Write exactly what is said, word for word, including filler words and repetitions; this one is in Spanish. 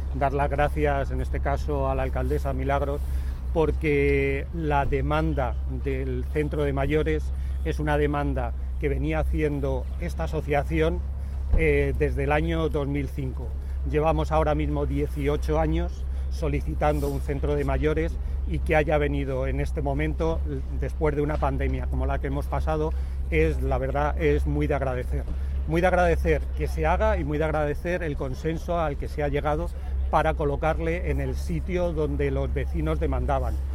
dar las gracias en este caso a la alcaldesa Milagros, porque la demanda del centro de mayores es una demanda que venía haciendo esta asociación eh, desde el año dos mil cinco. Llevamos ahora mismo dieciocho años solicitando un centro de mayores, y que haya venido en este momento, después de una pandemia como la que hemos pasado, es, la verdad, es muy de agradecer. Muy de agradecer que se haga y muy de agradecer el consenso al que se ha llegado para colocarle en el sitio donde los vecinos demandaban,